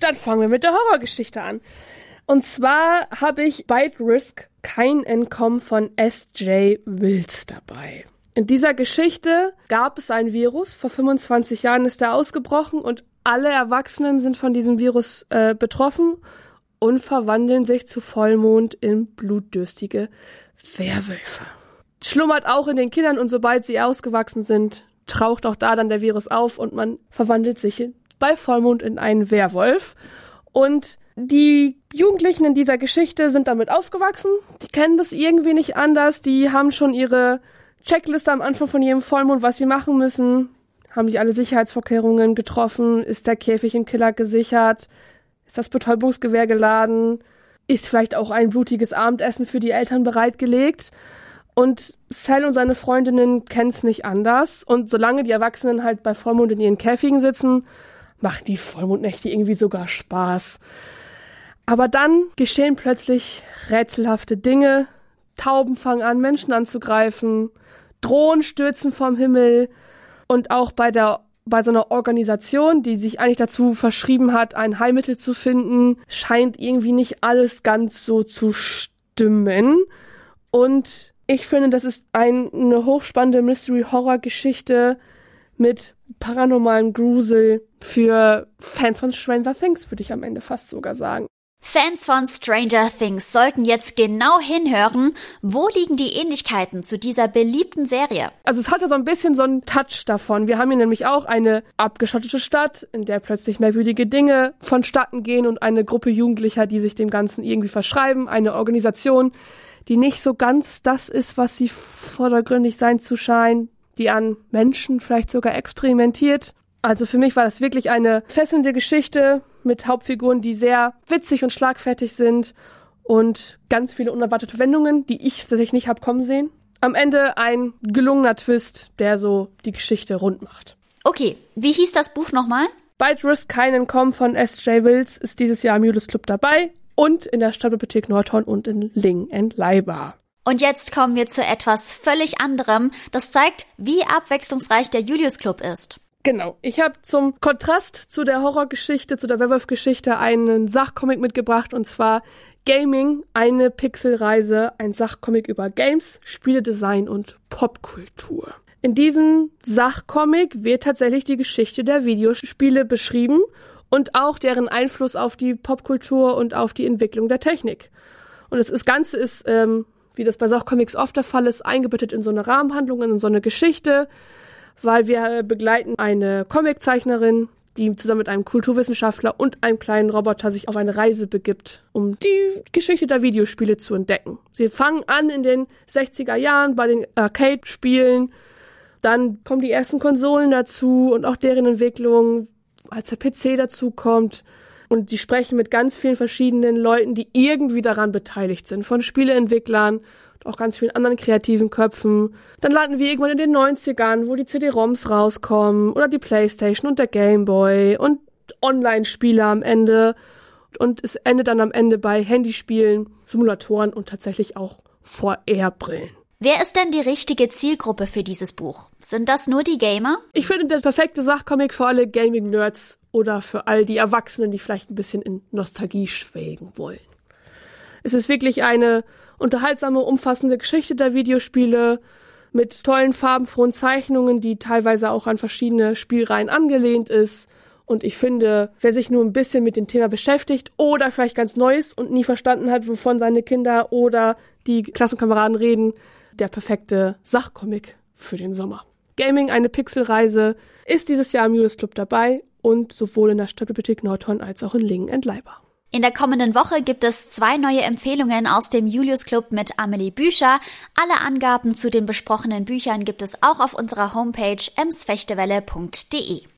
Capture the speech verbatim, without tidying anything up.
Dann fangen wir mit der Horrorgeschichte an. Und zwar habe ich Bite Risk kein Entkommen von S J Wills dabei. In dieser Geschichte gab es ein Virus. Vor fünfundzwanzig Jahren ist er ausgebrochen und alle Erwachsenen sind von diesem Virus äh, betroffen und verwandeln sich zu Vollmond in blutdürstige Werwölfe. Schlummert auch in den Kindern und sobald sie ausgewachsen sind, taucht auch da dann der Virus auf und man verwandelt sich bei Vollmond in einen Werwolf. Und die Jugendlichen in dieser Geschichte sind damit aufgewachsen. Die kennen das irgendwie nicht anders. Die haben schon ihre Checkliste am Anfang von jedem Vollmond, was sie machen müssen. Haben die alle Sicherheitsvorkehrungen getroffen? Ist der Käfig im Keller gesichert? Ist das Betäubungsgewehr geladen? Ist vielleicht auch ein blutiges Abendessen für die Eltern bereitgelegt? Und Sal und seine Freundinnen kennen es nicht anders. Und solange die Erwachsenen halt bei Vollmond in ihren Käfigen sitzen, machen die Vollmondnächte irgendwie sogar Spaß. Aber dann geschehen plötzlich rätselhafte Dinge. Tauben fangen an, Menschen anzugreifen. Drohnen stürzen vom Himmel. Und auch bei der bei so einer Organisation, die sich eigentlich dazu verschrieben hat, ein Heilmittel zu finden, scheint irgendwie nicht alles ganz so zu stimmen. Und ich finde, das ist ein, eine hochspannende Mystery-Horror-Geschichte mit paranormalem Grusel für Fans von Stranger Things, würde ich am Ende fast sogar sagen. Fans von Stranger Things sollten jetzt genau hinhören, wo liegen die Ähnlichkeiten zu dieser beliebten Serie? Also es hatte so ein bisschen so einen Touch davon. Wir haben hier nämlich auch eine abgeschottete Stadt, in der plötzlich merkwürdige Dinge vonstatten gehen und eine Gruppe Jugendlicher, die sich dem Ganzen irgendwie verschreiben, eine Organisation, die nicht so ganz das ist, was sie vordergründig sein zu scheint, die an Menschen vielleicht sogar experimentiert. Also für mich war das wirklich eine fesselnde Geschichte mit Hauptfiguren, die sehr witzig und schlagfertig sind und ganz viele unerwartete Wendungen, die ich tatsächlich nicht habe kommen sehen. Am Ende ein gelungener Twist, der so die Geschichte rund macht. Okay, wie hieß das Buch nochmal? Bite Risk kein Entkommen von S J Wills ist dieses Jahr im Julius Club dabei und in der Stadtbibliothek Nordhorn und in Lingen and Leiba. Und jetzt kommen wir zu etwas völlig anderem. Das zeigt, wie abwechslungsreich der Julius Club ist. Genau. Ich habe zum Kontrast zu der Horrorgeschichte, zu der Werwolf-Geschichte einen Sachcomic mitgebracht und zwar Gaming, eine Pixelreise, ein Sachcomic über Games, Spieledesign und Popkultur. In diesem Sachcomic wird tatsächlich die Geschichte der Videospiele beschrieben und auch deren Einfluss auf die Popkultur und auf die Entwicklung der Technik. Und das, das Ganze ist, ähm, wie das bei Sachcomics oft der Fall ist, eingebettet in so eine Rahmenhandlung, in so eine Geschichte, weil wir begleiten eine Comiczeichnerin, die zusammen mit einem Kulturwissenschaftler und einem kleinen Roboter sich auf eine Reise begibt, um die Geschichte der Videospiele zu entdecken. Sie fangen an in den sechziger Jahren bei den Arcade-Spielen, dann kommen die ersten Konsolen dazu und auch deren Entwicklung, als der P C dazu kommt. Und die sprechen mit ganz vielen verschiedenen Leuten, die irgendwie daran beteiligt sind, von Spieleentwicklern, auch ganz vielen anderen kreativen Köpfen. Dann landen wir irgendwann in den neunzigern, wo die C D-ROMs rauskommen oder die Playstation und der Gameboy und Online-Spiele am Ende. Und es endet dann am Ende bei Handyspielen, Simulatoren und tatsächlich auch V R-Brillen. Wer ist denn die richtige Zielgruppe für dieses Buch? Sind das nur die Gamer? Ich finde der perfekte Sachcomic für alle Gaming-Nerds oder für all die Erwachsenen, die vielleicht ein bisschen in Nostalgie schwelgen wollen. Es ist wirklich eine unterhaltsame, umfassende Geschichte der Videospiele mit tollen, farbenfrohen Zeichnungen, die teilweise auch an verschiedene Spielreihen angelehnt ist. Und ich finde, wer sich nur ein bisschen mit dem Thema beschäftigt oder vielleicht ganz Neues und nie verstanden hat, wovon seine Kinder oder die Klassenkameraden reden, der perfekte Sachcomic für den Sommer. Gaming, eine Pixelreise, ist dieses Jahr im Julius Club dabei und sowohl in der Stadtbibliothek Nordhorn als auch in Lingen and Leiba. In der kommenden Woche gibt es zwei neue Empfehlungen aus dem Julius Club mit Amelie Büscher. Alle Angaben zu den besprochenen Büchern gibt es auch auf unserer Homepage emsfechtewelle punkt de.